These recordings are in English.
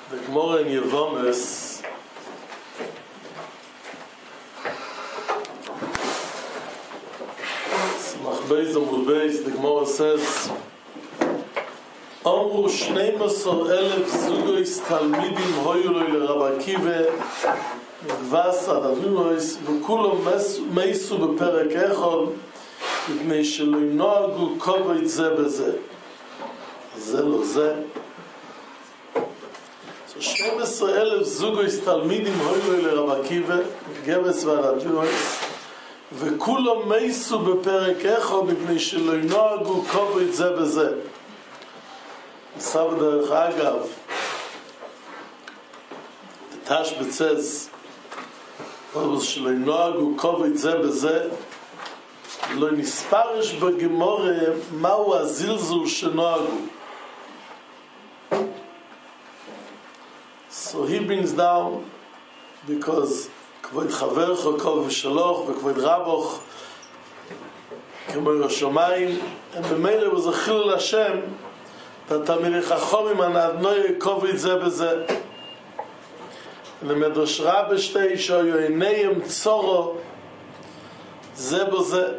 The Gemara in Yevomes Beis Amud Beis, the Gemara says, Amru 12,000 zugos talmidim hoyu lo leRabbi Akiva midvas adavinois v'kulam meisu beperek echad mipnei shelo nohagu kovod ze beze. Ze lo ze. So 12,000 zugos talmidim hoyu lo leRabbi Akiva midgebes v'adavinois וכולם מייסו בפרק אחד מפני שלא ינהגו כובד זה בזה. סבא דרך אגב, תשבץ says, שלא ינהגו כובד זה בזה, לא נספרש בגמורה מהו הזלזול שנהגו. So he brings down, because כבוד חברך, כבוד ושלוח, וכבוד רבוך, כמו ירושלים, ובמילא was a chilul Hashem, תלמידי חכמים הנדנוי כבוד זה בזה. למדרש רבה שתי שהיו עיניהם צורו, זה בזה.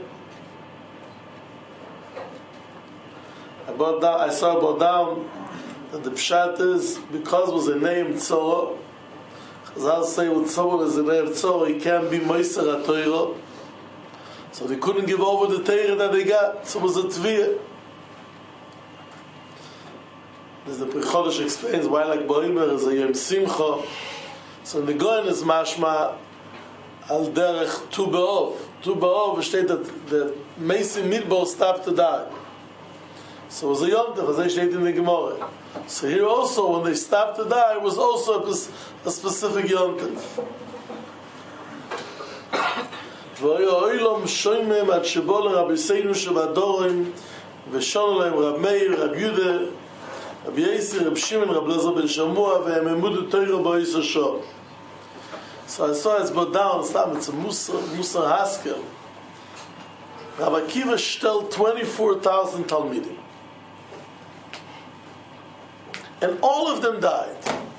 I saw about down that the pshat is, because it was a name tzoro, Chazal say when someone is in their tzor, he can't be Meiser HaTorah. So they couldn't give over the Torah that they got. So it was a tviyah. As the Pri Chodesh explains why like Boimer is a Yom Simcha. So in the Goyen is mashma al derech Tu B'Ov. Tu B'Ov is stated that Meisim Midbar stopped to die. So it was a Yom Tov, as they stated in the Gemara. So here also, when they stopped to die, it was also a specific Yom Tov. והיה אוילום שוימם עד שבוא לרביסינו שבדורים ושון להם רב מאיר, רב יהודה, רב יסר, רב שמעון, רב אלעזר בן שמוע, והם עמדו תורה בעשר שעות. So I saw it's brought down, it's a Musar Haskel. Rabbi Akiva stellt 24,000 Talmidim. And all of them died.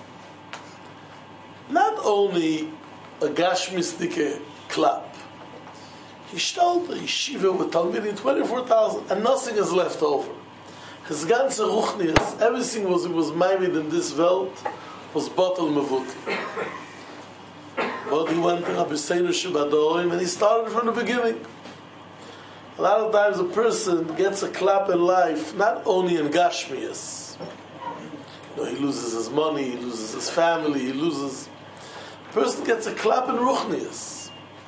Not only a Gashmistic clap. He stellt a yeshiva with Talmidim, 24,000, and nothing is left over. His ganze Ruchnias, everything was maimed in this world, was bottle mevuti. But he went to Rabbi Seinu Shebadorim, and he started from the beginning. A lot of times a person gets a clap in life, not only in Gashmias. He loses his money, he loses his family, a person gets a clap in Ruchnias.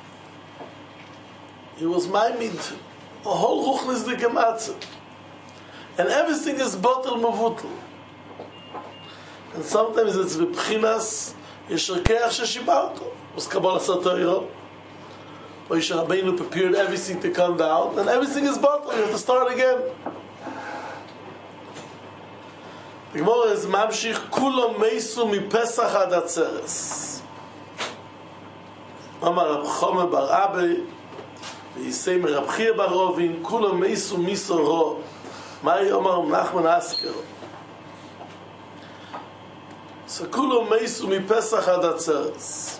He was maimid a whole Ruchnias de Gematzah. And everything is bottle mavutel. And sometimes it's v'pchinas yesherkeach sheshibarto. Was Kabbalah Satorah. Moshe Rabbeinu prepared everything to come down, and everything is bottle. You have to start again. The Gemara is mamshich kulam meisu mi Pesach ad Atzeres. Amar Rab Choma bar Abai v'yisei mi Rab Chia bar Rovin kulam meisu miso ro. Mai Amar Nachman Asker. So kulam meisu mi Pesach ad Atzeres.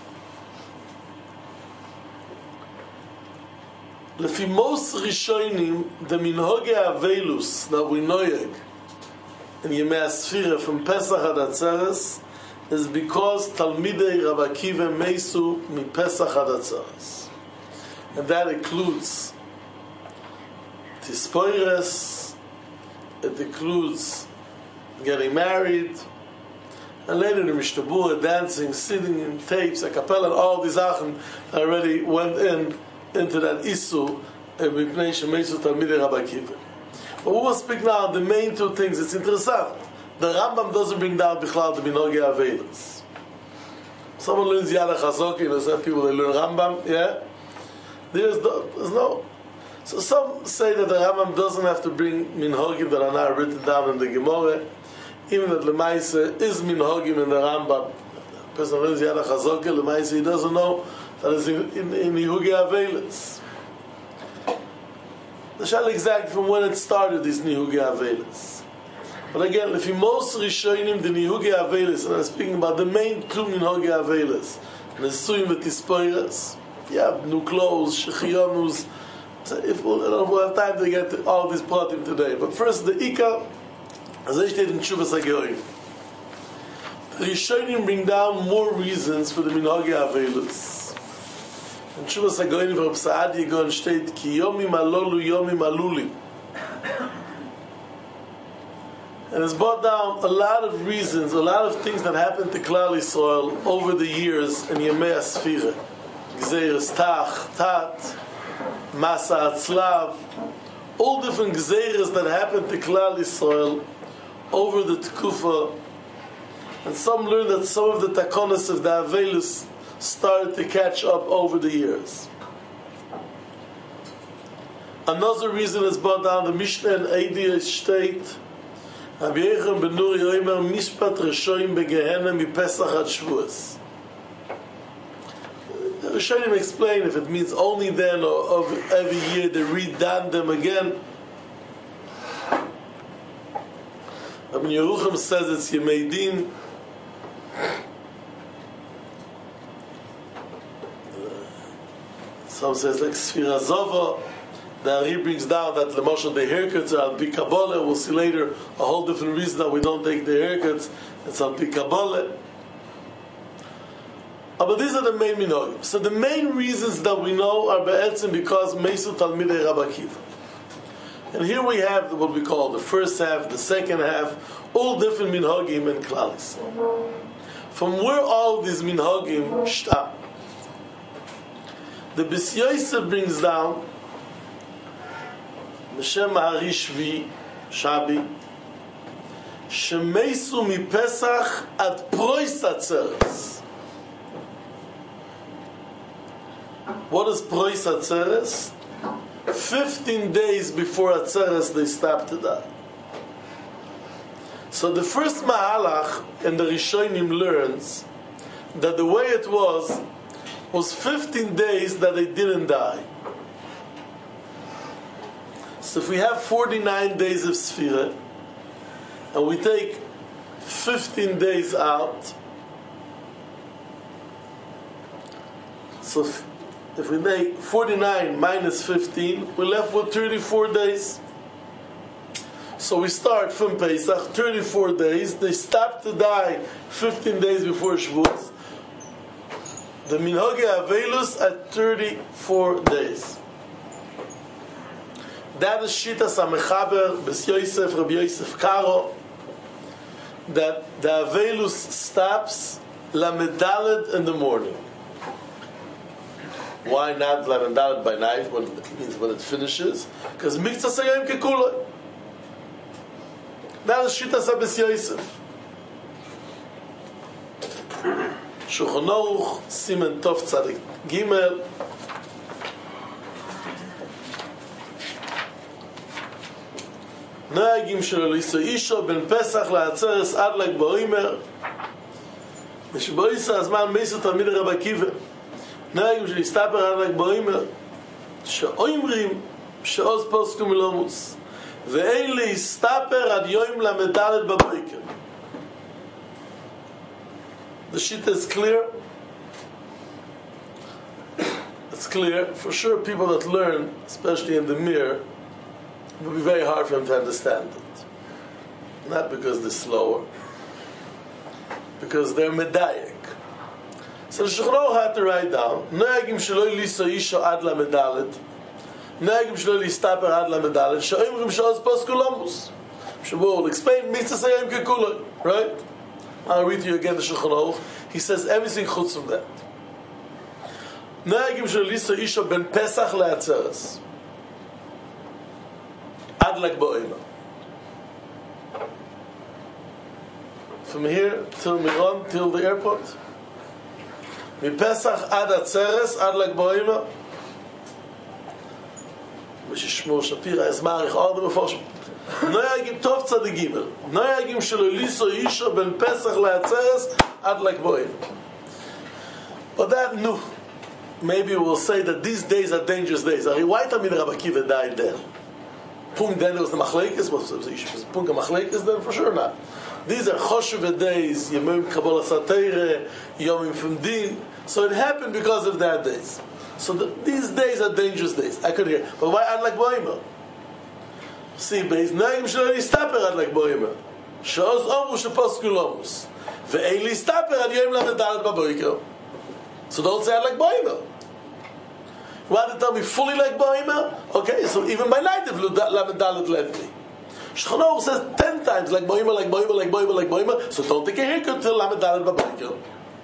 Lefi most Rishonim the minhoge avelus that we noyeg in Yemei Asfira from Pesach ad Atzeres is because Talmidei Rabbi Akiva meisu mi Pesach ad Atzeres, and that includes Tispoires, it includes getting married, and later the Mishtabura, dancing, sitting in tapes, a cappella, and all these Achen already went into that Isu Mipnei Shemeisu Talmidei Rabbi Akiva. But we will speak now the main two things. It's interesting. The Rambam doesn't bring down Bichlal the Minoge Avedas. Someone learns Yad HaChazoki, and there's people that learn Rambam, yeah? There's no. So some say that the Rambam doesn't have to bring Minhogim that are not written down in the Gemara, even that Lemaise is Minhogim in the Rambam. The person learns Yad HaChazoki, Lemaise, he doesn't know that it's in Nihuge Avedas. The shal exact from when it started, these Nihuge Avedas. But again, if you most Rishonim, the Nihugi Avelis, and I'm speaking about the main two Nihugi Avelis, Nesuim and Tispoiras, you have new clothes, Shechionus. So if we'll have time to get to all these pratim today. But first, the Ika, as I stated in Shuvas HaGeorim. The Rishonim bring down more reasons for the Minhagi Avelis. In Shuvas HaGeorim, Rav Saadia Gaon steht, Ki yomim alolu yomim aluli. And it's brought down a lot of reasons, a lot of things that happened to Klal Yisrael over the years in Yemei HaSfira. Gzeiras Tach, Tat, Masa Atzlav, all different Gzeiras that happened to Klal Yisrael over the Tkufa. And some learn that some of the takonos of the Avelus started to catch up over the years. Another reason is brought down the Mishnah and Eidia state, Rabbi Yechon ben Nuri Yomer Mishpat Rishonim beGehenna mipesach ad Shavuos. The Rishonim explain if it means only then or every year they read them again. Rabbi Yerucham says it's Yemei Din. Some says like Sfira Zova. The Ari brings down that the Moshe the haircuts are al pi Kabbalah. We'll see later a whole different reason that we don't take the haircuts. It's al pi Kabbalah. But these are the main minhagim. So the main reasons that we know are be'etzim because Meisu Talmidei Rabbi Akiva. And here we have what we call the first half, the second half, all different minhagim and Klal Yisrael. From where all these minhagim stam? The Bis Yosef brings down Meshem Harishvi Shabi Shemeisu mi Pesach ad Prois Atzeres. What is Prois Atzeres? 15 days before Atzeres they stopped to die. So the first Mahalach in the Rishonim learns that the way it was 15 days that they didn't die. So if we have 49 days of Sfira and we take 15 days out, so if we make 49 minus 15, we're left with 34 days. So we start from Pesach, 34 days. They stop to die 15 days before Shavuos. The Minhagi Avelus at 34 days. That is Shitas HaMechaber, Bes Yosef, Rabbi Yosef Karo, that the Avelus stops Lamedalet in the morning. Why not Lamedalet by night? When it means when it finishes, because Miktzah Sayim Kekula. That is Shitas HaBes Yosef. Shulchan Aruch, Simen Tov Tzadik Gimel. נהגים שלו ליסו אישו בין פסח לעצרס עד ל"ג בעומר ושבאיסה הזמן מייסו תלמיד רבי עקיבא נהגים שלהסתפר עד ל"ג בעומר שאומרים שעוז פוסקו מלומוס ואין להסתפר עד יום למדלת בבוקר. The shit is clear. It's clear. For sure people that learn, especially in the mirror, it will be very hard for them to understand it. Not because they're slower, because they're medayek. So the Shulchan Aruch had to write down, Noagim shelo liso isho ad lamedalet, Noagim shelo listaper ad lamedalet, she'omrim she'oz posku lomus. Shabu will explain, mitzvah sayim kekuloi, right? I'll read to you again the Shulchan Aruch. He says everything chutz from that. Noagim shelo liso isho ben Pesach le'atzeres. Ad lek ba'omer. From here till Miron, till the airport. Mi Pesach ad Atzeres, ad lek ba'omer. Shmuel Shapira is marich all the Meforshim. Noyagim Tov Tzadik Gimel. Noyagim shelo liso isho ben Pesach le'atzeres ad lek ba'omer. But that no. Maybe we'll say that these days are dangerous days. Why Talmid Rabbi Akiva died then? Punkt then there was the Machlekes, was the Punkt of Machlekes then? For sure not. These are Choshev days, Yomim Kabbalah Sateire, Yomim from Din. So it happened because of that days. So these days are dangerous days. I could hear. But why Ad Lag Boimer? See, Beis Nagim Shelo Yistaper Ad Lag Boimer. She'oz Omu She'posku Lomus. Ve'ein Yistaper Ad Yom Lamed Dalet Baboiker. So don't say Ad Lag Boimer. You want to tell me fully like Boimer? Okay, so even by night if Lamed Dalet left me. Shulchan Aruch says 10 times like Boimer, like Boimer, like Boimer, like Boimer. So don't take a haircut till Lamed Dalet Baboiker.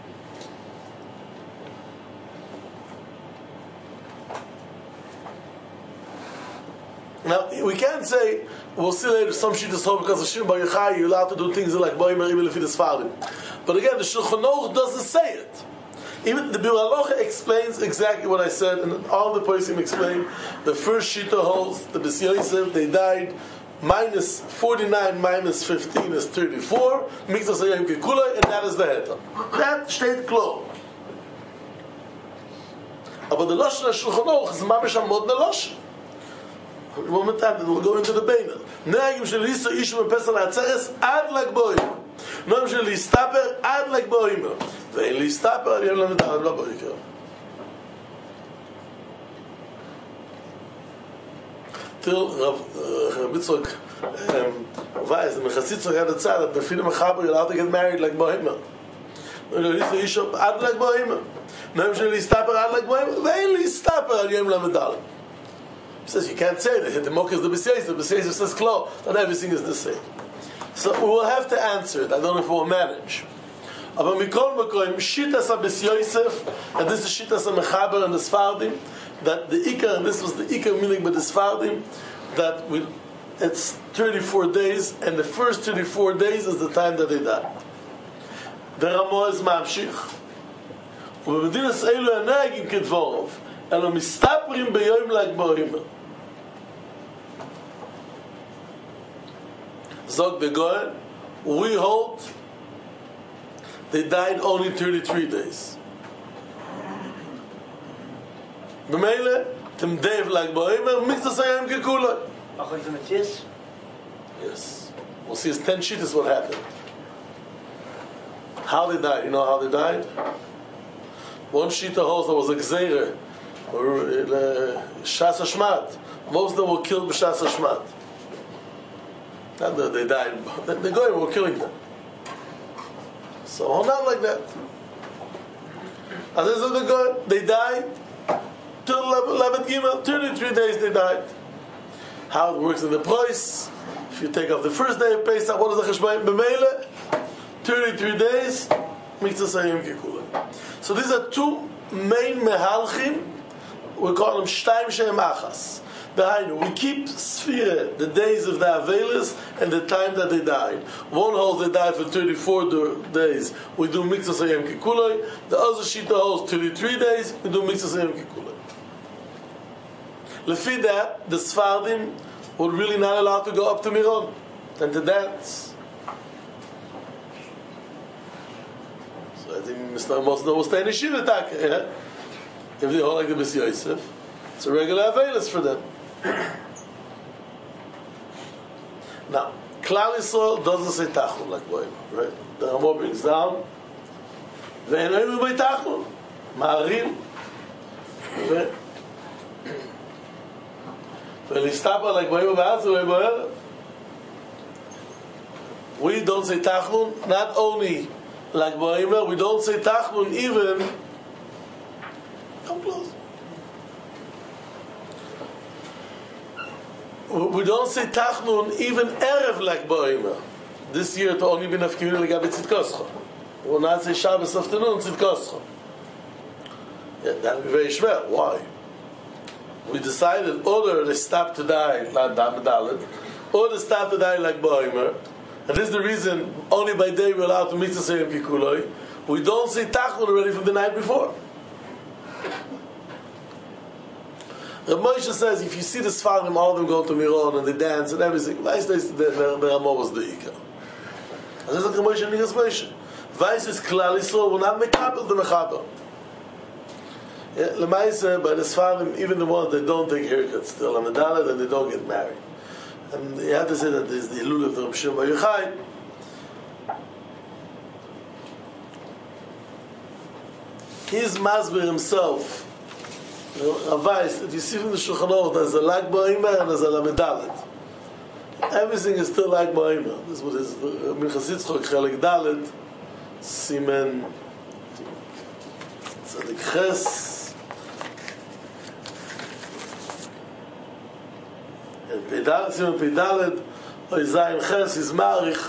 Now, we can't say, we'll see later, some shittas hold because of Shimon Bar Yochai, you're allowed to do things like Boimer, even if it is Farim. But again, the Shulchan Aruch doesn't say it. Even the Biur Halacha explains exactly what I said, and all the Poskim explain. The first Shita holds, the B'si Yosef, they died, minus 49 minus 15 is 34, Mikzas Hayom Kekulai, and that is the Heta. That steht klar. Aber the Lashon HaShulchan Aruch is mamish amod na Lashon. One more time, we'll go into the Beiner. Nagim shel Yisa Ishum Pesach HaTzeres Ad Lag Boimer. Nagim shel Yistaper Ad Lag Boimer. Ve'en Yistaper Ad Yom Lamed Dalet Baboiker. Till Rav Yitzchok weiß, the Mechatzitz had a tzad that Befina Mechaber you're allowed to get married like Boimer. Nagim shel Yisa Ishum Ad Lag Boimer. Nagim shel Yistaper Ad Lag Boimer. Ve'en Yistaper Ad Yom Lamed Dalet. He says you can't say that. The Mokh is the B'si Yosef. The B'si Yosef says klar, not everything is the same. So we will have to answer it. I don't know if we'll manage. Aber mikol makom Shittas HaB'si Yosef, and this is Shittas HaMechaber and the Sfardim, that the Ikar, and this was the Ikar meaning by the Sfardim, that it's 34 days, and the first 34 days is the time that they die. The Ramah is Mamshich. ובמדינת אלו הנהגים כדבורov, אלו מסתפרים ביום ל"ג בעומר. Zog the Goyen, we hold they died only 33 days. B'meile, dem Dev Lag Boimer, Mikzas Hayom Kekulai. According to Matthias? Yes. We'll see, it's 10 shittas what happened. How they died, you know how they died? One shitta holds there was a gzeire, or Shas Hashmat. Most of them were killed by Shas Hashmat. Not that they died, the Goyim were killing them. So not like that. As this is the Goyim, they died till 11 Gimel, 33 days they died. How it works in the price, if you take off the first day of Pesach, what is the Cheshbon? B'meile, 33 days, Mikzas Hayom Kekulai. So these are two main mehalchim, we call them Shtaim Shehem Achas. We keep Sfira, the days of the Avelis, and the time that they died. One holds they died for 34 days, we do Mikzas Hayom Kekulai. The other Shita holds 33 days, we do Mikzas Hayom Kekulai. Lefi that, the Sfardim were really not allowed to go up to Miron and to dance. So I think Mr. Mosna will stay in the Shiva Taka, yeah? If they hold like the B'si Yosef, it's a regular Avelis for them. Now, Klal Yisrael doesn't say Tachon like Boim, right? The Ramah brings down, Ve'enoim B'ay Tachon, Ma'arim, Ve'listapa like Boim B'az, Ve'ay Bo'er. We don't say Tachon, not only like Boim, we don't say Tachon even, come close. We don't say Tachnun even Erev like Boima. This year it will only be Nafkimim like Abit Tzidkoscha. We will not say Shabbos afternoon Tzidkoscha. Yeah, that would be very schwer. Why? We decided either they stop to die like Damed, or they stop to die like Boima. And this is the reason only by day we're allowed to Mikzas Hayom Kekulai. We don't say Tachnun already from the night before. Rav Moshe says, if you see the Sfarim, all of them go to Miron and they dance and everything, Weiss is the Ramah was the Ikar. And this is like Rav Moshe and Nigas Moshe. Weiss is Klal Yisrael will not make up the Mechaber. Lemaise, by the Sfarim, even the ones that don't take haircuts still on the Dalet and they don't get married. And you have to say that there's the Elul of the Reb Shimon Bar Yochai. He's Masber himself. Ravais, that you see from the Shulchan Aruch, there's a Lag Ba'omer and there's a Lamed Dalet. Everything is still Lag Ba'omer. This is what is Minchas Yitzchok Chelek Dalet, Simen Tzadik Ches, and Pei Dalet, Simen Pei Dalet, Oy Zayin Ches, is Marich,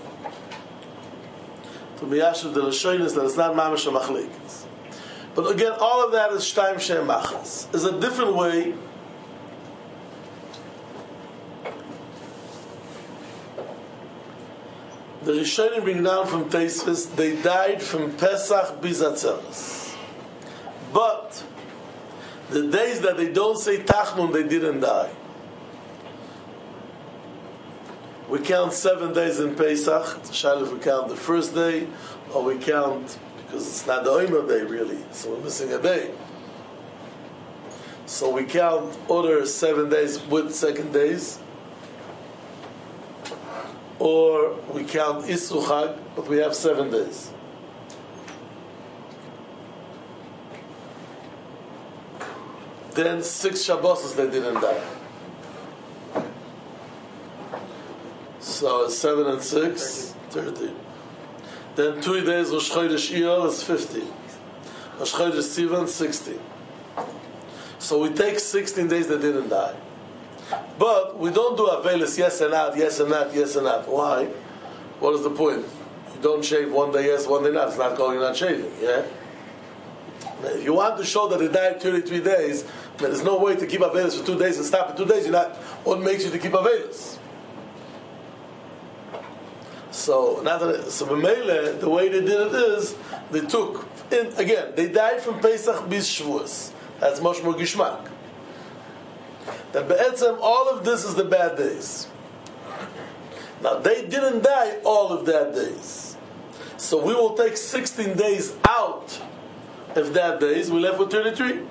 to Miyashiv de Lashonis, that it's not Mamash HaMachlekes. But again, all of that is Shtaim Shem Machas. Is a different way. The Rishonim bring down from Tosfos, they died from Pesach Bizatzeres. But the days that they don't say Tachnun, they didn't die. We count 7 days in Pesach. It's a shayla if we count the first day, or we count, because it's not the Omer day really, so we're missing a day. So we count other 7 days with second days, or we count Isru Chag, but we have 7 days. Then 6 Shabbos they didn't die. So 7 and 6, 30. Then 2 days Rosh Chodesh Iyar is 50. Rosh Chodesh Sivan 16. So we take 16 days that didn't die. But we don't do Avelis yes and not, yes and not, yes and not. Why? What is the point? You don't shave one day yes, one day not. It's not going on shaving, yeah? Now, if you want to show that it died 33 days, there's no way to keep Avelis for 2 days and stop at 2 days. You're not, what makes you to keep Avelis? So B'meile, the way they did it is, they took, again, they died from Pesach bis Shavuos. That's much more Gishmak. That Be'etzem, all of this is the bad days. Now, they didn't die all of that days. So we will take 16 days out of that days, we left with 33.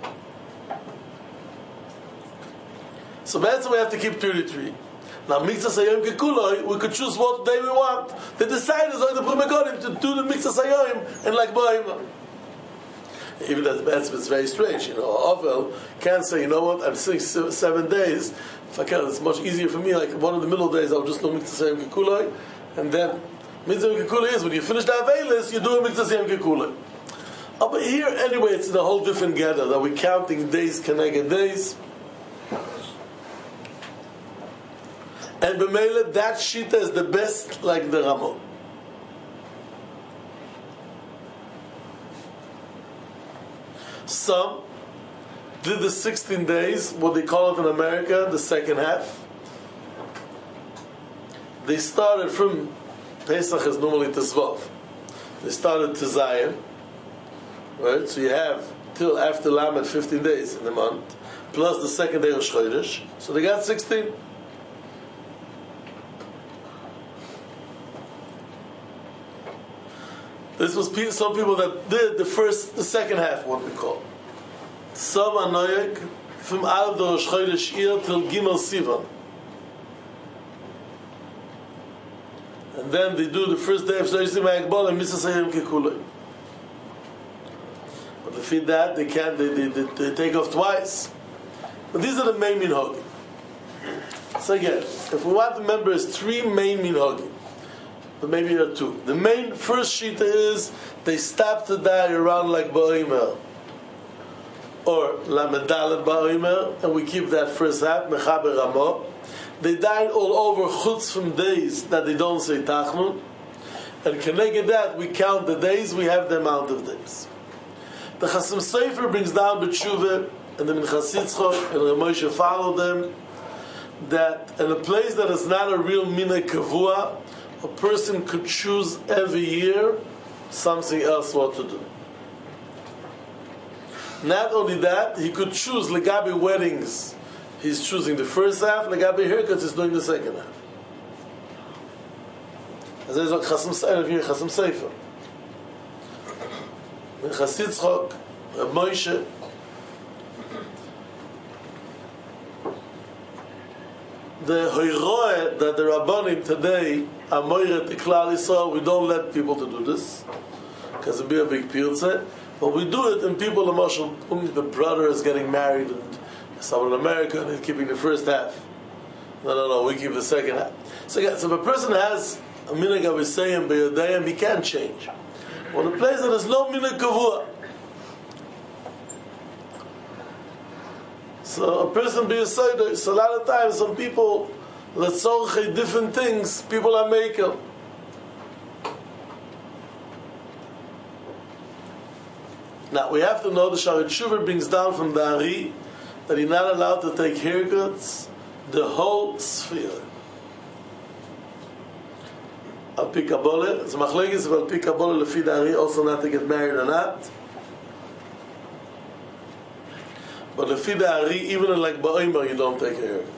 So Be'etzem we have to keep 33. Now, Mitzvah Sayom Kekuloi, we could choose what day we want. They decided to do the Mitzvah Sayom and like Ba'ima. Even that's very strange, Ovel can't say, you know what, I'm sitting 7 days. If I can, it's much easier for me. Like one of the middle days, I'll just do Mitzvah Sayom Kekuloi, and then Mitzvah Kekuloi is when you finish the Avelis, you do a Mitzvah Sayom Kekuloi. But here, anyway, it's in a whole different gather that we're counting days, Keneged days. And B'meile, that Shita is the best, like the Ramon. Some did the 16 days, what they call it in America, the second half. They started from, Pesach is normally Tezvav. They started to Zion, right? So you have till after Lamed 15 days in the month, plus the second day of Chodesh. So they got 16. This was some people that did the second half, what we call. Some Anoyek from out of the Rosh Chodesh Iyar till Gimel Sivan. And then they do the first day of Shloshim HaAgbal and Mitzvah Sayom Kekuloi. But if they that, they can't, they take off twice. But these are the main minhagim. So again, if we want to remember, there's 3 main minhagim. But maybe there are 2. The main first shita is they stop to die around like Ba'omer or Lamed Dalet Ba'omer, and we keep that first half Mechaber Ramah. They died all over chutz from days that they don't say Tachnun, and connected that we count the days, we have the amount of days. The Chasam Sofer brings down B'tshuva, and the Minchas Yitzchok and Reb Moshe follow them, that in a place that is not a real Minhag Kavua, a person could choose every year something else what to do. Not only that, he could choose Legabi weddings. He's choosing the first half. Legabi haircuts, he's doing the second half. As I said, Chasam Sofer. Minchas Yitzchok, Reb Moshe. the hoiroe that the Rabbanim today are moiret the Klal Yisrael, we don't let people to do this because it'd be a big pirze, but we do it, and people, the brother is getting married and someone in America and they're keeping the first half. No, we keep the second half. So if a person has a minhag of Yisayim b'yodayim, he can't change. When a place that there's no minhag kavua, so a person be a soider. So a lot of times, some people, let's say different things, people are making. Now, we have to know the Sha'ar Tshuva brings down from the Ari that you're not allowed to take haircuts the whole sphere. Al Pi Kabbalah, it's machlekes of Al Pi Kabbalah lefi the Ari also not to get married or not. But lefi the Ari, even in like Ba'omer, you don't take a haircut.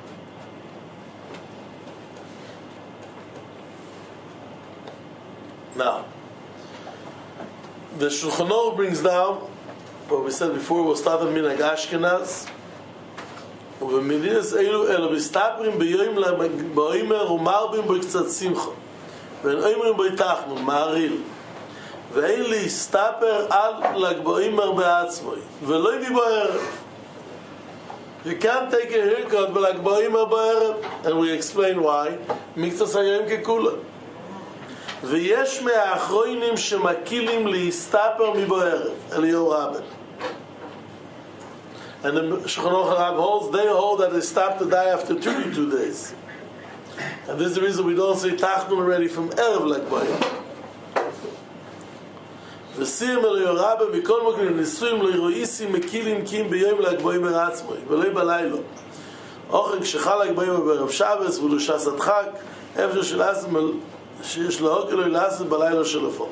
Now, the Shulchan Aruch brings down what we said before, we'll start with Minhag Ashkenaz. ובמדינות אלו אלו מסתפרים ביום באימר ומרבים בו קצת שמחה ואין אומרים בו תחנו, מעריל ואין להסתפר על לג באימר בעצמוי ולא יביא בו ערב. You can't take a haircut בלג באימר בערב, and we explain why, מקצת היום ככולה. ויש מהאחרונים שמקילים להסתפר מבו ערב, אליהו רבן. And the Shulchan Aruch holds, they hold that they stop to die after 22 days. And this is the reason we don't say Tachnun already from Erev like Bayim. V'siyim Eliyahu Rabbe mikol mokim nisuim le'iroisim mekilim kim b'yom like Bayim eratzmoi v'lei balaylo. Ochek shechal like Bayim b'erev Shabbos v'lushas adchak efshar shel asem שיש להוקלו לעשות בלילה שלפו.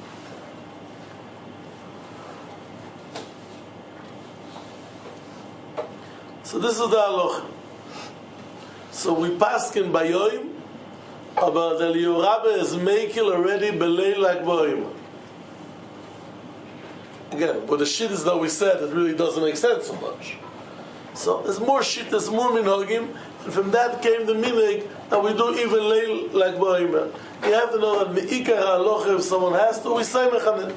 So this is the halacha. So we paskin bayoim about the Eliyahu Rabbe is making already belay like boim. Again, but the shit is that we said it really doesn't make sense so much. So there's more shit, there's more minhagim, and from that came the minhag that we do even lay like boim. You have to know that meikar halacha, if someone has to, we say mechanit.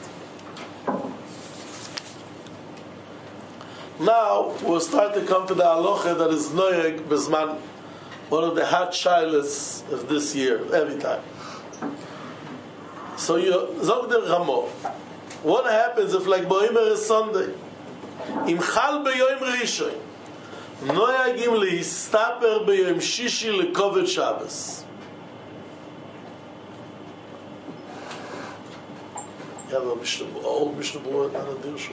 Now we'll start to come to the halacha that is noyeg bezman, one of the hot shilas of this year, every time. So you zog der Ramo. What happens if like boimer is Sunday? Im chal b'yom rishon, noyagim lihistaper b'yom shishi lekovet Shabbos. You have a old Mishnah Berurah on a dirshu.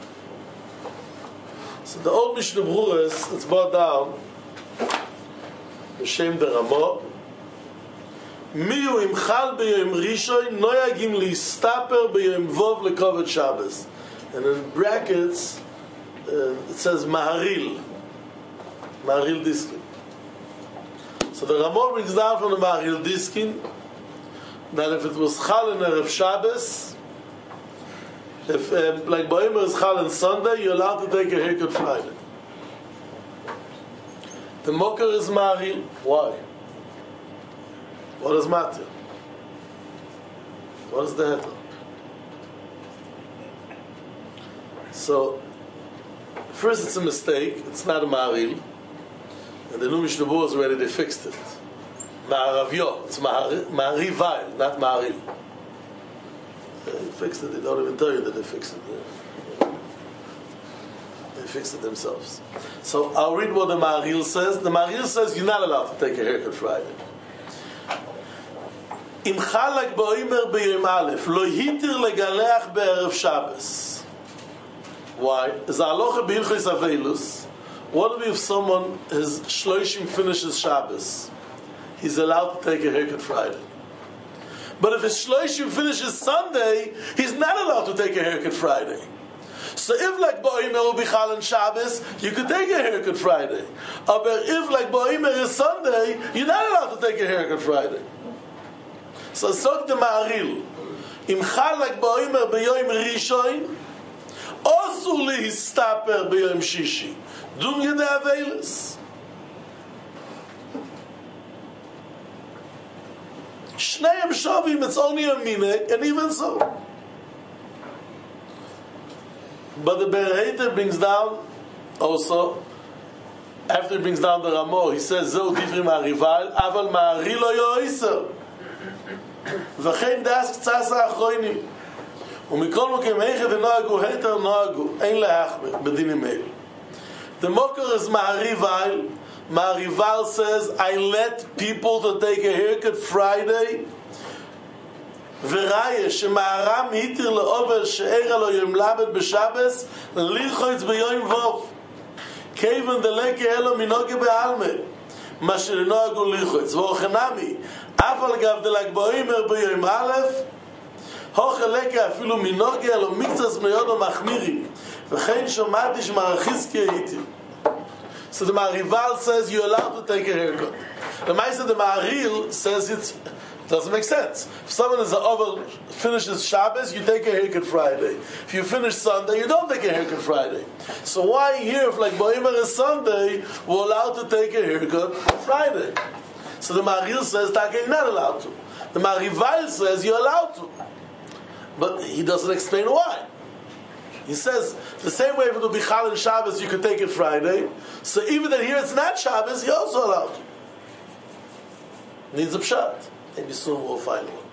So the old Mishnah Berurah, it's brought down B'Shem the Ramo. Miyu im chal b'yom rishon noyagim lihistaper b'yom vov lekovet Shabbos. And in brackets it says Maharil Diskin. So the Ramo brings down from the Maharil Diskin that if it was chal in Erev Shabbos, if like Boimer is chal on Sunday, you're allowed to take a haircut Friday. The Mokar is Maharil. Why? What does matter? What is the heter? So, first it's a mistake, it's not a Maharil. And the new Mishnah Berurah is already, they fixed it. Ma'aravyo, it's Ma'arivayl, not Maharil. They fixed it, they don't even tell you that they fixed it. They fixed it themselves. So I'll read what the Maharil says. The Maharil says you're not allowed to take a haircut Friday. Im chalak ba'omer b'yom aleph, lo hitir legaleach be'erev Shabbos. Why? Is halacha b'ilchos avelus. What if someone, his shloshim finishes Shabbos? He's allowed to take a haircut Friday. But if his shloshim finishes Sunday, he's not allowed to take a haircut Friday. So if like ba'omer u'bichal on Shabbos, you could take a haircut Friday. But if like ba'omer is Sunday, you're not allowed to take a haircut Friday. So sog the Maharil, im chalak ba'omer b'yom rishon, osu lihistaper b'yom shishi. Dum yedei avelis. Shneim Shavim, it's only a minhag, and even so. But the Bereiter brings down also, after he brings down the Ramo, he says, Zeu Divri Ma'arival, Aval Ma'ari lo yoiser. V'chein das K'tzas ha'achroinim. ומכל מקום היכד ונוהגו היתר נוהגו אין להחמיר בדינים האלה. The Mokar is Ma'arival. Ma'arival says, I let people to take a haircut Friday ורaya שמערם היתר לעובר שאירה לו ימלבד בשבס ללחוץ ביום ווב כיוון דלקה אלו מנוגה בעלמה מה שנוהגו ללחוץ ואוכנמי אף על גב דלק באוימר ביום א' הוכה לקה אפילו מנוגה אלו מקצת מאוד המחמירים וכן שמעתי שמרחיסקי הייתי. So the Ma'arival says you're allowed to take a haircut. The Maisa the Ma'aril says it doesn't make sense. If someone is finishes Shabbos, you take a haircut Friday. If you finish Sunday, you don't take a haircut Friday. So why here, if like Boimer is Sunday, we're allowed to take a haircut Friday? So the Ma'aril says that you're not allowed to. The Ma'arival says you're allowed to. But he doesn't explain why. He says, the same way if it will be Chal and Shabbos, you could take it Friday. So even that here it's not Shabbos, you're also allowed to. Needs a pshat. Maybe soon we'll find one.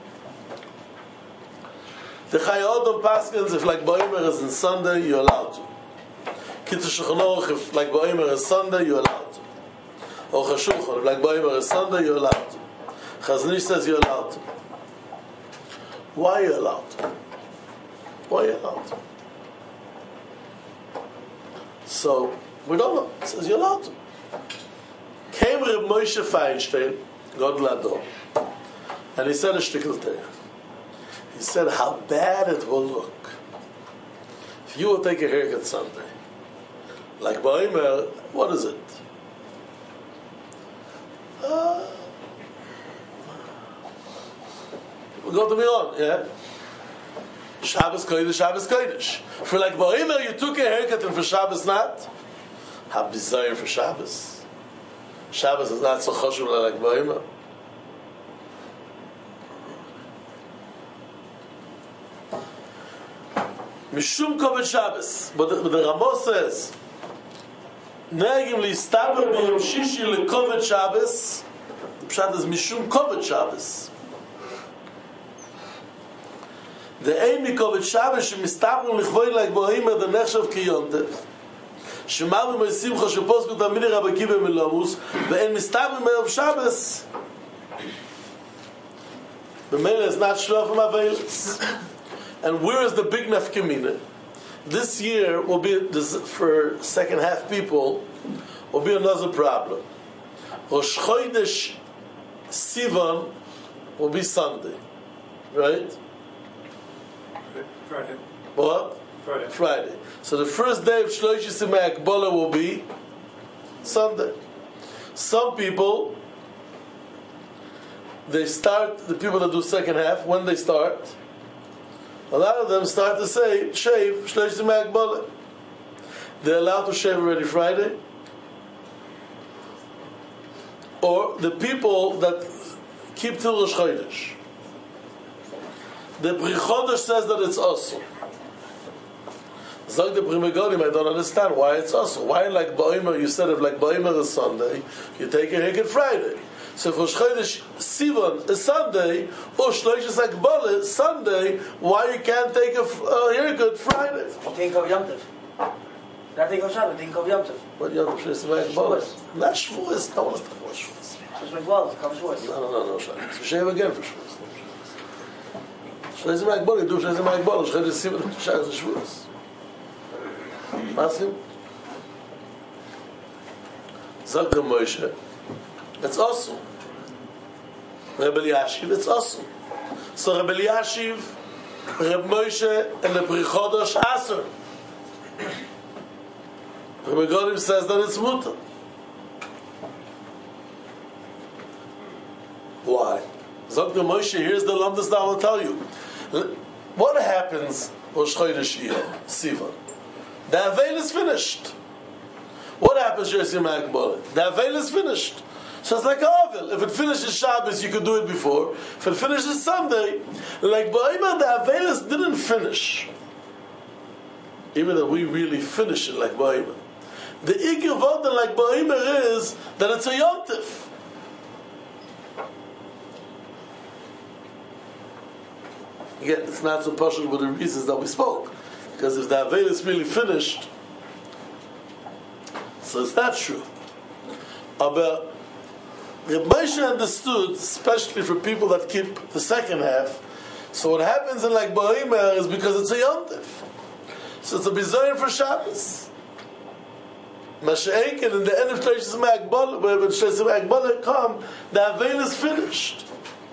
The Chayodom Paskins, if like Boimer is on Sunday, you're allowed to. Kitzur Shulchan Aruch, if like Boimer is Sunday, you're allowed to. Or Chashulchan, if like Boimer is Sunday, you're allowed to. Chazon Ish says you're allowed to. Why are you allowed to? Why are you allowed to? So, we don't know. It says you're allowed to. Came Reb Moshe Feinstein, God Lado, and he said a shtickle there. He said how bad it will look if you will take a haircut Sunday. Like Boimer, what is it? We go to Miron, yeah? Shabbos Kodesh, Shabbos Kodesh. For like Boimer, you took a haircut and for Shabbos not? How bizarre for Shabbos. Shabbos is not so choshev like Boimer. Mishum Koved Shabbos. But the Ramo says, Negim listaber b'yom shishi lekoved Shabbos. The pshat is Mishum Koved Shabbos. The aim Koved Shabbos shemistaber lichvoy like Boimer the nechshav kiyontev. שמענו מסימחה שפוסקו תמיד רבי קיבה מלומוס ואין מסתבר מערב שבס במילא is not sure from availance. And where is the big nafkamina? This year will be this, for second half people will be another problem. Rosh Chodesh Sivan will be Sunday, right? Friday. What? Friday. So the first day of Shlosh Yismei Akbala will be Sunday. Some people, they start, the people that do second half, when they start, a lot of them start to say, shave Shlosh Yismei Akbala. They're allowed to shave already Friday. Or the people that keep till Rosh Chodesh. The Pri Chodesh says that it's also. Zog the Primogonim, I don't understand why it's also. Why like Boimer, you said if like Boimer is Sunday, you take a haircut Friday. So if Rosh Chodesh Sivan is Sunday, or Shlosh Akbala is Sunday, why you can't take a haircut Friday? Think of Yom Tov. Not think of Shabbat, think of Yom Tov. What Yom Tov is Akbala? Not Shavuos, no one is talking about Shavuos. Just like well, come Shavuos. No, Shavuos. So shave again for Shavuos. Shlosh Akbala, you do Shlosh Akbala, Shlosh Sivan, Shavuos. Maskim? Zog the Moshe, it's awesome. Rebbe Eliashiv, it's awesome. So Rebbe Eliashiv, Rebbe Moshe, and the Pri Chodesh Aser. Rebbe Godim says that it's mutar. Why? Zog the Moshe, here's the lumdus that I will tell you. What happens Rosh Chodesh Sivan? The Aveil is finished. What happens to Yom Akbala? The Aveil is finished. So it's like a ovel. If it finishes Shabbos, you could do it before. If it finishes Sunday, like Ba'omer, the Avelis didn't finish. Even though we really finish it like Ba'omer. The Ikir Vodan like Ba'omer is that it's a Yontif. Again, it's not so partial with the reasons that we spoke. Because if the Aveil is really finished, so it's not true. But Reb Moshe understood, especially for people that keep the second half, so what happens in like Ba'omer is because it's a Yontif. So it's a bizayon for Shabbos. Masha'ekin, in the end of Shloshis Ma'akbala, when Shloshis Ma'akbala come, the Aveil is finished.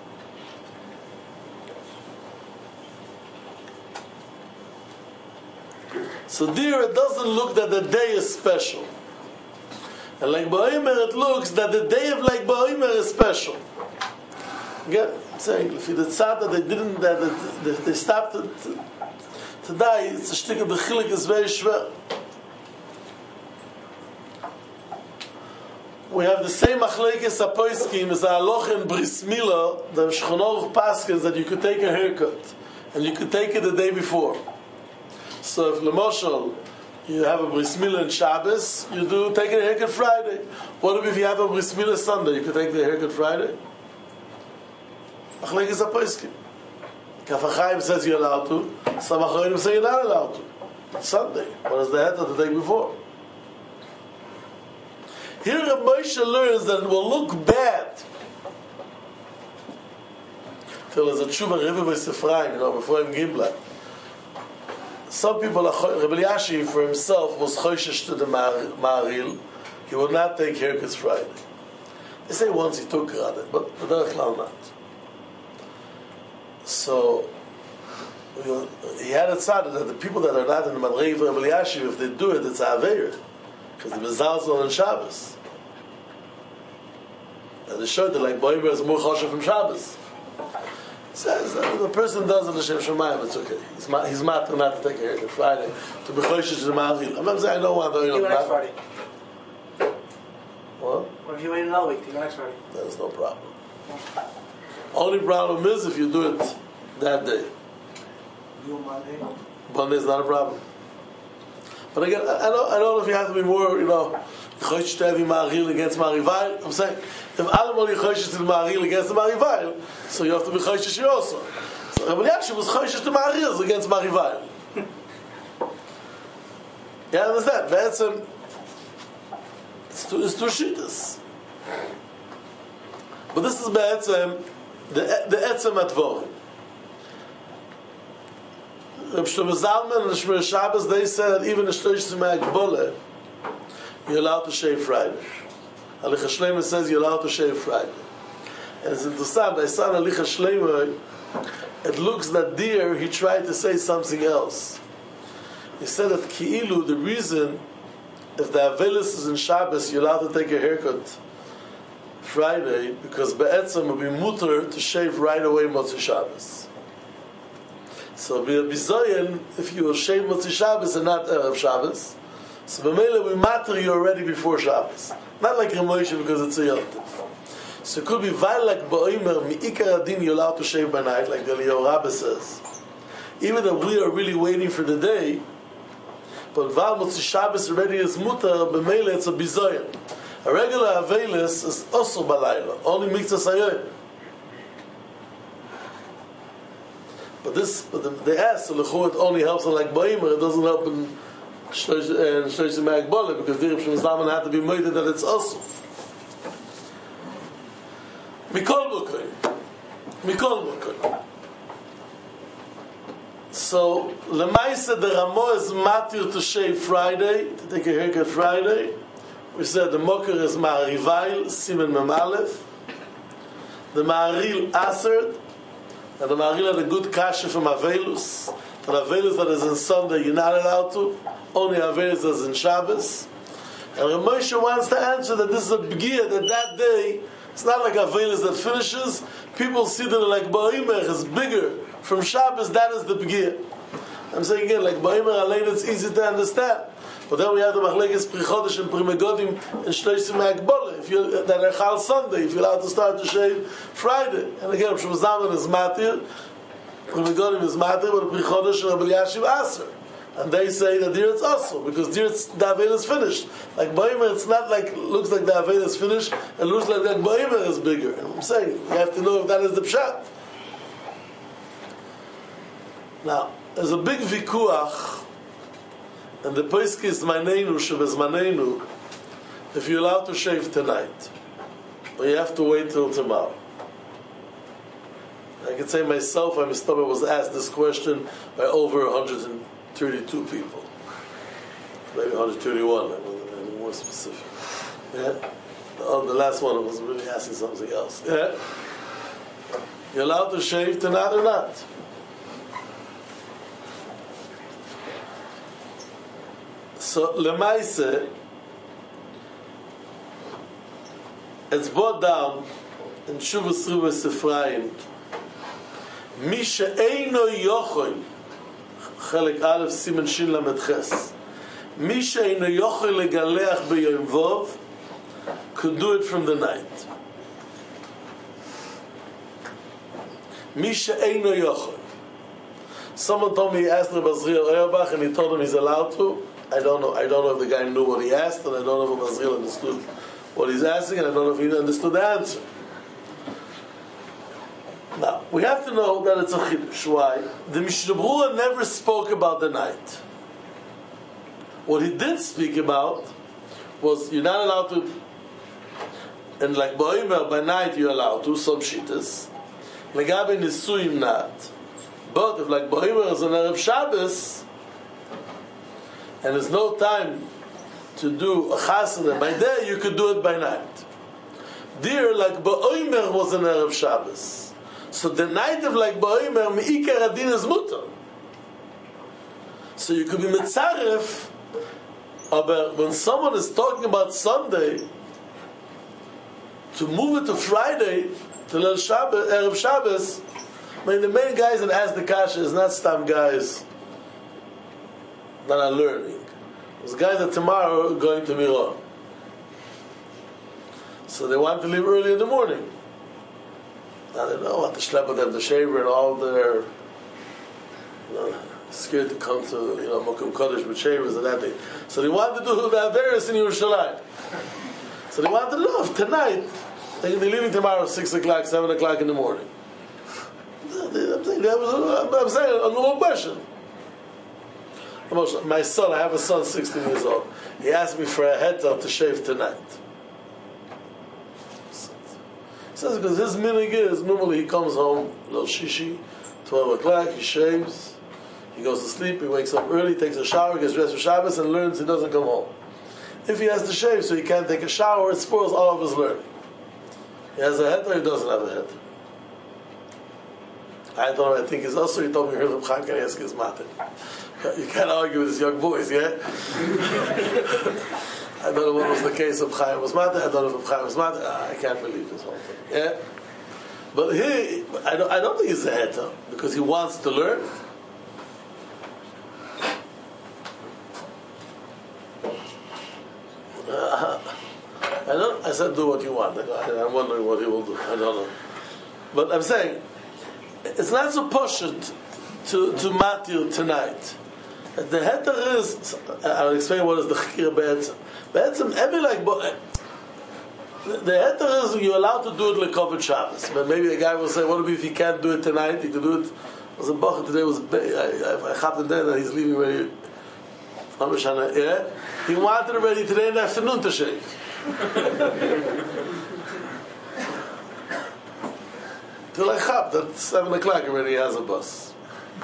So there it doesn't look that the day is special. And like Ba'omer, it looks that the day of like Ba'omer is special. Again, I'm saying, if you decide that they didn't, that they stopped to die, it's a shtik of the chilik is very shver. We have the same machlekes apoiskim as the halacha in Bris Milah, the Shulchan Aruch paskins that you could take a haircut, and you could take it the day before. So if L'moshel, you have a Bris Milah in Shabbos, you do take a haircut Friday. What if you have a Bris Milah Sunday, you could take the haircut Friday? Machlekes apoiskim. Kaf HaChaim says you're allowed to, some Acharonim say you're not allowed to. It's Sunday. What is the head of the day before? Here Reb Moshe learns that it will look bad. Till there's a tshuva river with Sefraim, before him Gimla. Some people, Reb Eliashiv for himself was choishish to the Ma'aril. He would not take haircuts Friday. They say once he took rather, but the Derech Klal not. So he had it decided that the people that are not in the Madrei of Reb Eliashiv, if they do it, it's Aveir. Because the Mezalzel on Shabbos. And they showed that like Ba'omer is more choshev from Shabbos. It says that the person does it L'Shem Shemayim, it's okay. He's matter not to take a haircut Friday, to be choshev to the Ma'aril. I'm saying I know one though. You next Friday. What? What if you wait another week? You next Friday. There's no problem. Only problem is if you do it that day. You on Monday? Monday is not a problem. But again, I don't know if you have to be more, chosh to having Ma'aril against Ma'arivail. I'm saying, if Alamol you chosh to the Ma'aril against the Ma'arivail, so you have to be chosh to also. So Reb Eliashiv was chosh to Ma'aril against Ma'arivail. You understand? Be'etzem, it's two shittas. But this is Be'etzem, the Etzem Atvorim. Reb Shlomo Zalman and Shmir Shabbos, they said even the Shloshis Ma'akbala, you're allowed to shave Friday. Alicha Shleima says you're allowed to shave Friday. And it's interesting, I saw in Alicha Shleima, it looks that there he tried to say something else. He said that Ki'ilu, the reason, if the Avelis is in Shabbos, you're allowed to take a haircut Friday, because Be'etzem will be mutter to shave right away Motzei Shabbos. So be a bizayon if you will shave Motzei Shabbos and not Erev Shabbos. So b'meila we matter you already before Shabbos. Not like Reb Moshe because it's a yontif. So it could be vayl like Ba'omer mi'ikar adin you're allowed to shave by night, like the Eliyahu Rabbah says. Even if we are really waiting for the day, but vayl Motzei Shabbos already is mutter, b'meila it's a bizayon. A regular Avelis is also balayla, only mikzah sayoyim. But they ask, so it only helps in like Ba'omer, it doesn't help in Shloshis Ma'akbala, because the Reb Shlomo Zalman had to be made that it's also. Mikol Mukay. So, Lemaisa, the Ramo is matir to shave Friday, to take a haircut Friday. We said the Mokar is Ma'arivail, Simen Memalef. The Ma'aril Aserd, and the Ma'aril had a good kasha from Avelus. And Avelus that is in Sunday, you're not allowed to. Only Avelus that is in Shabbos. And Reb Moshe wants to answer that this is a begiah, that day, it's not like Avelus that finishes. People see that like Ba'omer is bigger from Shabbos, that is the begiah. I'm saying again, like Ba'omer Alein, it's easy to understand. But then we have the Machlekes Pri Chodesh and Pri Megodim and Shloshis Ma'akbala. if you that Echal Sunday, if you're allowed to start to shave Friday. And again, Rav Zaman is Matir, Rav Gonim is Matir, but Pri Chodesh and Rav Elyashiv Aser. And they say that there it's also, because there it's, the Aveda is finished. Like Boimer, it's not like, looks like the Aveda is finished, it looks like that Boimer is bigger. And I'm saying, you have to know if that is the Pshat. Now, there's a big vikuach, and the Pesach is Manenu, Shebez Manenu, if you're allowed to shave tonight, or you have to wait till tomorrow. I can say myself, I was asked this question by over 132 people. Maybe 131, I wasn't any more specific. Yeah? The last one was really asking something else. Yeah? You're allowed to shave tonight or not? So, Lemaise, it's brought down in Shuvas Rivas Ephraim, Mi she'eino yochol, Chelek Aleph Siman Shin Lamed Ches, Mi she'eino yochol legaleach b'yom vov, could do it from the night. Mi she'eino yochol. Someone told me he asked Rabbi Azriel Auerbach, and he told him he's allowed to. I don't know if the guy knew what he asked, and I don't know if Rabbi Azriel understood what he's asking, and I don't know if he understood the answer. Now, we have to know that it's a chiddush. Why? The Mishnah Berurah never spoke about the night. What he did speak about was you're not allowed to, and like Boimer, by night you're allowed to, some shittas. Legabe Nisuim not. But if like Boimer is on Erev Shabbos, and there's no time to do a chasana by day, you could do it by night. There, like Boimer was on Erev Shabbos. So the night of like Boimer, Me'ikar Adin is mutter. So you could be mitzaref, but when someone is talking about Sunday, to move it to Friday, to Erev Shabbos, I mean, the main guys that ask the kasha is not stam guys that are learning. It's guys that tomorrow are going to Miron. So they want to leave early in the morning. Now they don't want to schlep with them, the shaver and all their, scared to come to, Mokum Kodesh with shavers and that thing. So they want to do the Averis in Yerushalayim. So they want to know if tonight, they're leaving tomorrow at 6 o'clock, 7 o'clock in the morning. I'm saying a normal question. My son, I have a son 16 years old. He asked me for a headset to shave tonight. He says because his minig is, normally he comes home, little shishi, 12 o'clock, he shaves, he goes to sleep, he wakes up early, takes a shower, gets dressed for Shabbos, and learns he doesn't come home. If he has to shave so he can't take a shower, it spoils all of his learning. He has a heter, he doesn't have a heter. I don't know, I think it's also, he told me, Rav Chaim can ask his matter. You can't argue with these young boys, yeah? I don't know what was the case of Chaim was matter, I don't know if Chaim was matter, I can't believe this whole thing, yeah? But here, I don't think he's a heter, because he wants to learn. I said do what you want. I'm wondering what he will do. I don't know. But I'm saying, it's not so pushed to matir tonight. The heter is, I'll explain what is the chikir be'etzem. Be'etzem, every like, the heter is you're allowed to do it like Kovet Shabbos. But maybe a guy will say, what if he can't do it tonight? He could do it. I was a bacher today, I happened then that he's leaving already. Yeah? He wanted already today in the afternoon to shave. Till I chap that 7 o'clock already has a bus.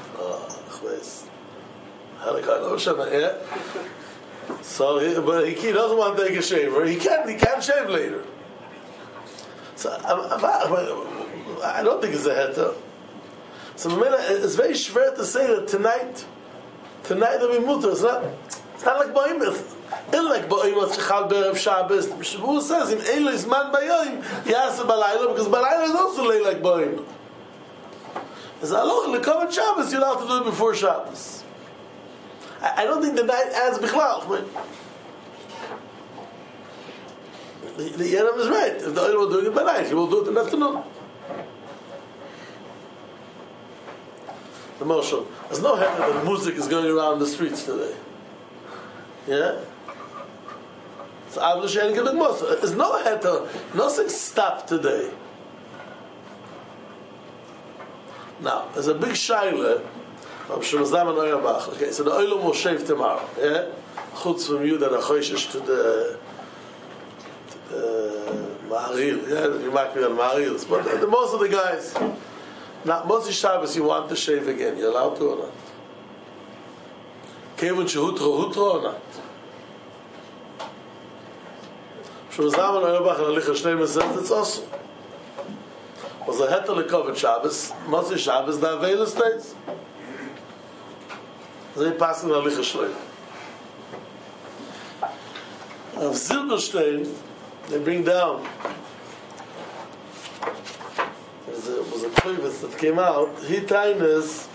Yeah? So, but he doesn't want to take a shaver. He can't shave later. So I don't think it's a heter. So it's very schwer to say that tonight will be mutter. It's not like Boimeth. It's like Boimeth Shechal Be'erev Shabbos. Mishnah says in Eilo is man Bayom Yasa Balayla, because Balayla is also late like Boimeth. It's aloch lekovet Shabbos. You're allowed to do it before Shabbos. I don't think the night adds bichlal. the Yerim is right. If the oil was doing it by night, he will do it in the afternoon. The Moshe, there's no heter that music is going around the streets today. Yeah? So Avlu Shein Gilug Moshe. There's no heter, nothing stopped today. Now, there's a big shaila. Okay, so the oil will shave tomorrow. Yeah? Chutz from you that are choishish to the Ma'aril. Yeah? You might be on Ma'aril. But the most of the guys, now, Moshe Shabbos, you want to shave again. You're allowed to or not? Kevin Shehutro or not? Shulzaman Oyerbach and Alicha Shneim says it's awesome. Was a heter lekovet Shabbos, Moshe Shabbos, the Avelis days. They pass in Alicha Shneim. Of Zilberstein, they bring down. There was a previous that came out. He tainas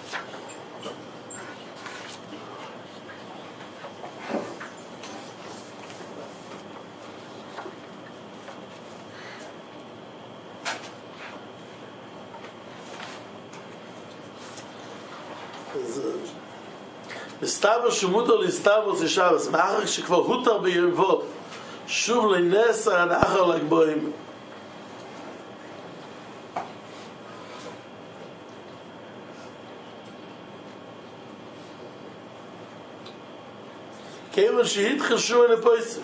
מסתבר שמותר להסתבר זה שבס מאחר שכבר הותר בירבות שוב לנסה לאחר לגבוהים כיוון שהתחשו אין הפויסק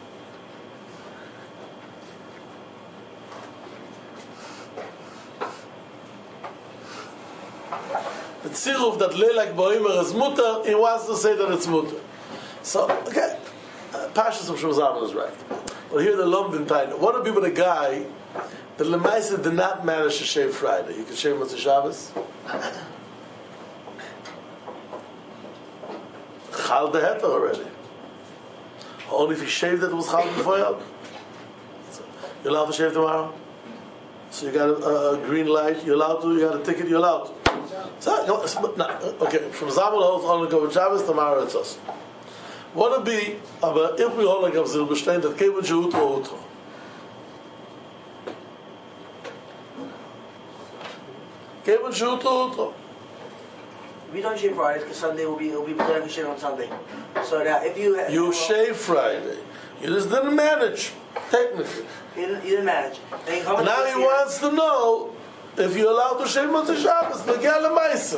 the tziruf that Leilak Boimer is mutter, he wants to say that it's mutter. So, okay, Pashas of Shulzaman is right. Well, here the Lomdin Taina. What would be with a guy that Lemaisa did not manage to shave Friday? He could shave Motzei Shabbos? Chal the heter already. Only if he shaved it was Chal before you. You're allowed to shave tomorrow? So you got a green light, you're allowed to, you got a ticket, you're allowed to. So, okay, from Zamul holds on to go with Shabbos, tomorrow it's us. What would be, but if we hold like of Zilberstein, that came with Shehutro or Hutro? Came with Shehutro or Hutro? We don't shave Friday because Sunday will be better to shave on Sunday. So that if you shave Friday, you just didn't manage technically. You didn't manage. Now he wants to know if you're allowed to shave Motzei Shabbos, Negel Lemaisa.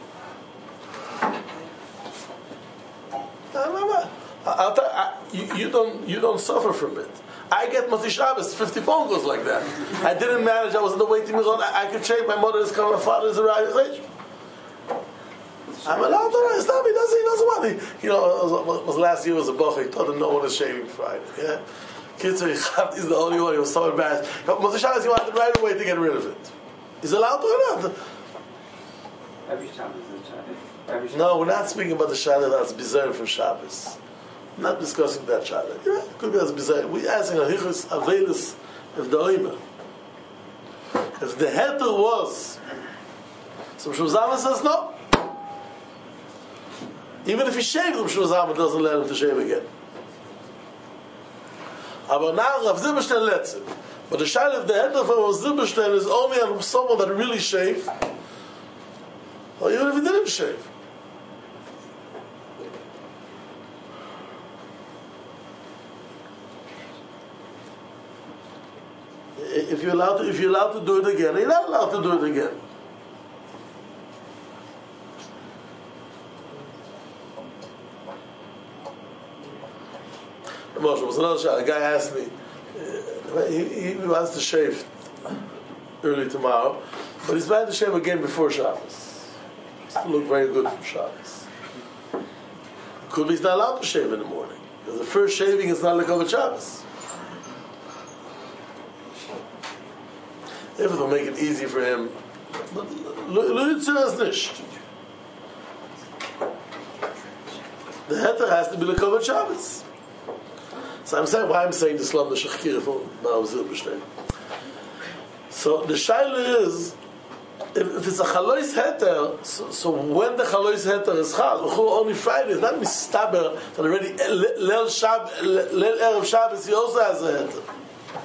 You don't suffer from it. I get Motzei Shabbos, 50 phone calls like that. I didn't manage. I was in the waiting room. I could shave. My mother is coming. My father is around his age. I'm allowed to. It's not. He doesn't want it. You know, was last year was a boch. He told him no one is shaving Friday. Yeah. Kids are he's the only one. He was so embarrassed. Motzei Shabbos, he wanted right away to get rid of it. He's allowed to or not? Every Shabbos is Shabbos. No, we're not speaking about the Shabbos that's bizarre from Shabbos. I'm not discussing that Shabbos. Yeah, it could be as bizarre. We're asking a hichus avelis of the oimer. If the heter was, so Shulzaman says no. Even if he shaved him, Shulzaman doesn't let him to shave again. But now Rav Zilberstein lets him. But the shaila of the heter from Rav Zilberstein is only on someone that really shaved, or even if he didn't shave. If you're allowed to do it again, you're not allowed to do it again. Moshe, was another shot. A guy asked me, he wants to shave early tomorrow, but he's planning to shave again before Shabbos. To look very good for Shabbos. Could be he's not allowed to shave in the morning, because the first shaving is not like over Shabbos. If it'll make it easy for him, but the heter has to be like over Shabbos. So I'm saying why I'm saying the Slam the Shechkir from Rav Zilberstein. So the shaila is, if it's a chalois heter, so when the chalois heter is chal, only Friday, it's not mistaber that already Leil Erev Shabbos he also has a heter.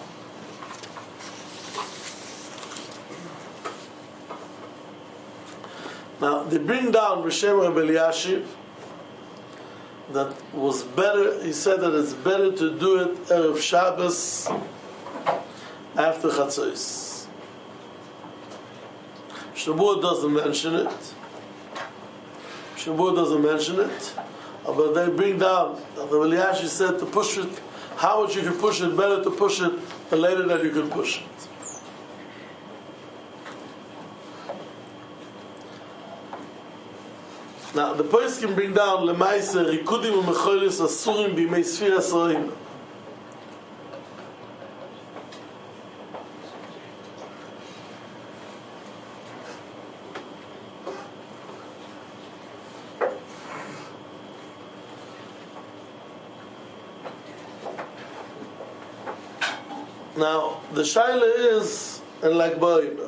Now, they bring down Rishem Rabbi Eliashiv that was better, he said that it's better to do it Erev Shabbos after Chatzos. Shabbat doesn't mention it. But they bring down that Rabbi Eliashiv said to push it, how much you can push it, better to push it the later that you can push it. Now, the poets can bring down Lemaise, Rikudim and Mecholis, Asurim, Bimei Sfira Sorim. Now, the Shaila is in Lag Ba'omer.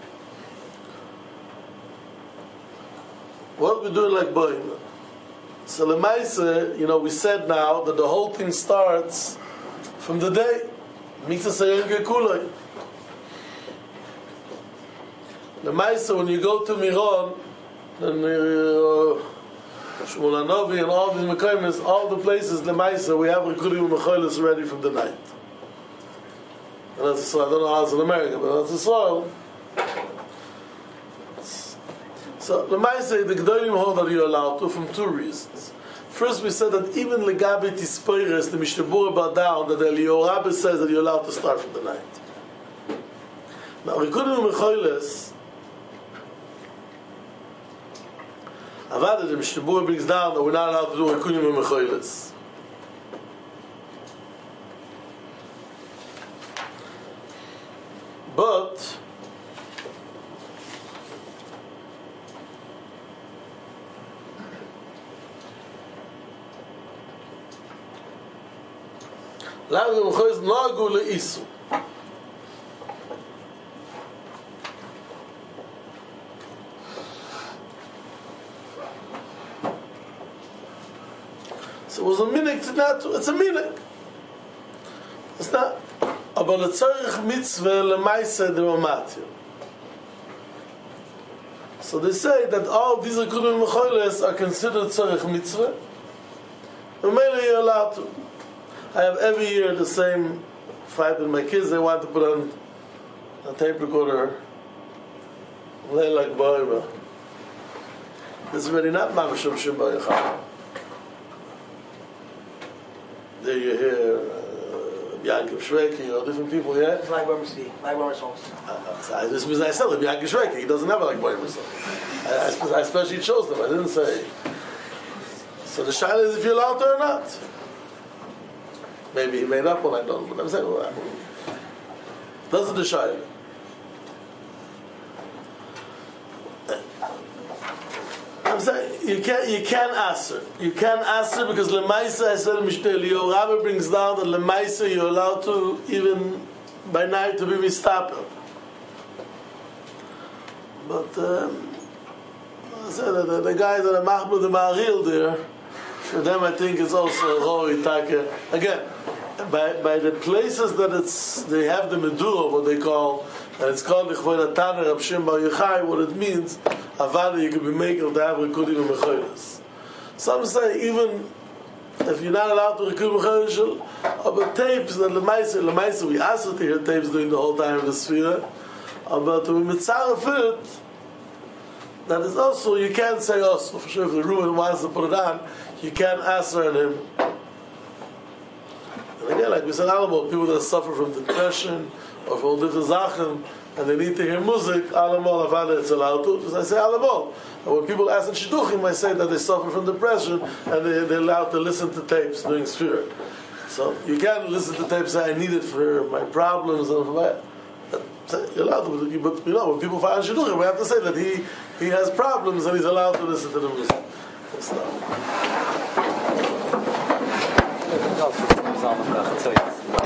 What we do in Lag Ba'omer? So Lemaise, we said now that the whole thing starts from the day Mitzvah Sayon Gekuloi. Lemaise, when you go to Miron, then Shmuel Hanovi and all these Mekaymis, all the places Lemaise, we have Rikudim and Mecholis ready from the night. And that's I don't know how it's in America, but that's the soil. So the Maaseh, the Gedolim hold that you're allowed to from two reasons. First, we said that even Legabe Tispeires, the Mishnah Berurah brought down that the Eliyahu Rabbi says that you're allowed to start from the night. Now, Rikudim and Mecholis, Avada, the Mishnah Berurah brings down that we're not allowed to do Rikudim and Mecholis. But Lavim Mecholis Nagu Le'isu. So it was a minhag to not. It's a minhag. It's not. Aber letzarich mitzvah lemaisa dramatia. So they say that all these Rikudim Mecholis are considered tzarich mitzvah. And maybe you're allowed to. I have every year the same fight with my kids. They want to put on a tape recorder. Lay like Ba'omer. This is really not Mamashum Shim Ba'yacham. There you hear Yankiv Shveki or different people here. It's like Ba'omer speak, like Ba'omer songs. This means I said Yankiv Shveki. He doesn't have a like Ba'omer song. I especially chose them. I didn't say. So the shaila is if you're allowed to or not. Maybe he made up one, I don't. But I'm saying, those are the shaila. I'm saying you can't answer. You can't answer because Lemaisa, I said Mishnah Eliyahu Rabbi brings down that Lemaisa you're allowed to even by night to be mistapel. But I said that the guys that are Mahmoud and Ma'aril there, for them I think it's also Roi Taka. Again, by the places that they have the Medura, what they call, and it's called L'chvod Tana Rab Shimon Bar Yochai, what it means, Avada, you could be making to have Rikudim and Mecholis. Some say even if you're not allowed to Rikudim and Mecholis, but tapes, that Lemaisa, we asked to hear tapes during the whole time of the Sfira, but we mitzaref it, that is also, you can't say also, for sure if the Ruben wants to put it on, you can't answer on him. And again, like we said, people that suffer from depression or from different zachen, and they need to hear music, alamol avada it's allowed to. Because I say alamol. And when people ask in shidduchim, I say that they suffer from depression and they're allowed to listen to tapes during Sfira. So you can't listen to tapes say I need it for my problems and for my. You're allowed to, but when people find shidduchim, we have to say that he has problems and he's allowed to listen to the music. That's not.